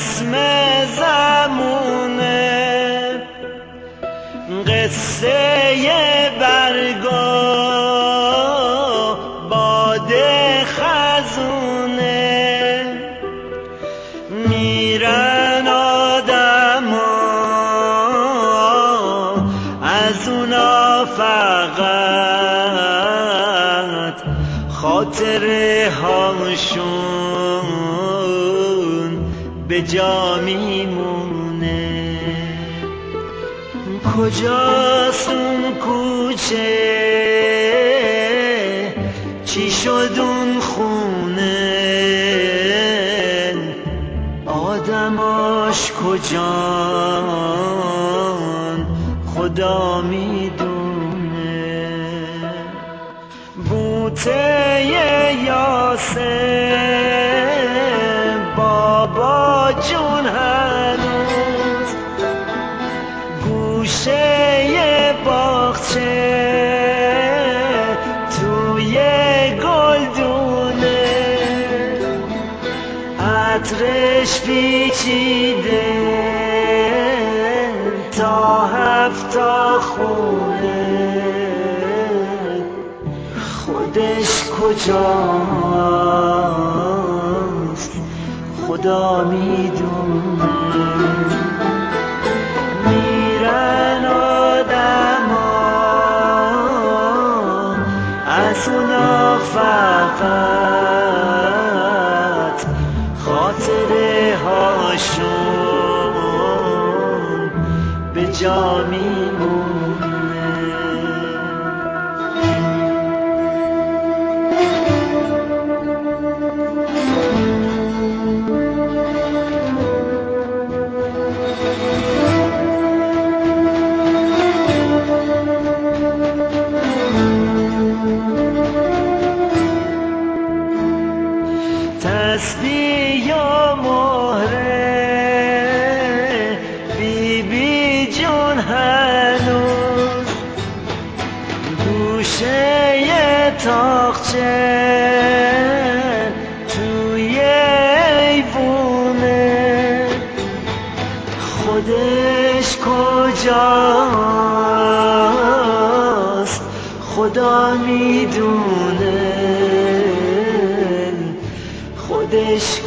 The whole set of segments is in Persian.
رسم زمونه، قصه برگا باد خزونه، میرن آدما از اونا فقط خاطره هاشون به جا میمونه. کجاست اون کوچه، چی شد اون خونه، آدماش کجان خدا میدونه. بوته یاسه بابا جون هنوز گوشه باغچه توی گلدونه، عطرش پیچیده تا 7 خونه، خودش کجاست خدا میدونه. میرن آدما از اونا فقط خاطره هاشون به جا میمونه. تسبیح و مهره بی بی جون هنوز گوشه تاقچه توی ایوونه، خودش کجاست خدا میدونه، خودش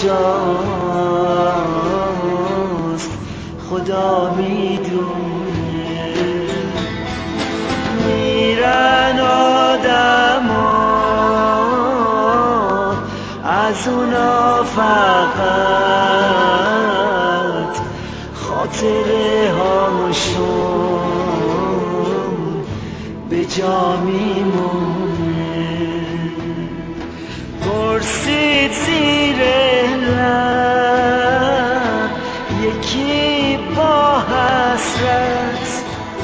کجاست خدا میدونه. میرن آدما از اونا فقط خاطره هاشون به جا میمونه. پرسید زیر لب یکی با حسرت،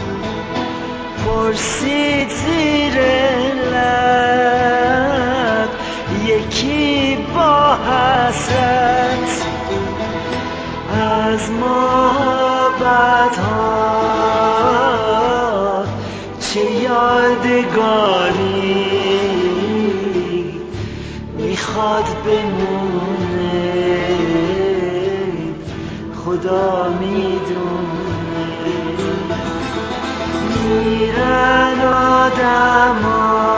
پرسید زیر لب یکی با حسرت، از محبت ها چه یادگاری میخواد بمونه، خدا میدونه. میرن آدما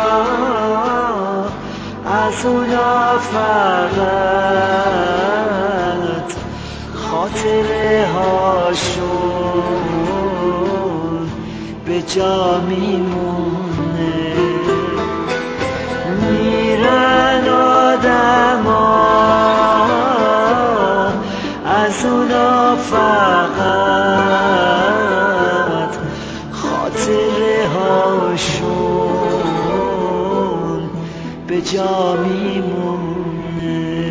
از اونا فقط خاطره هاشون به جا میمونه. میرن آدما از اونا فقط خاطره هاشون به جا میمونه.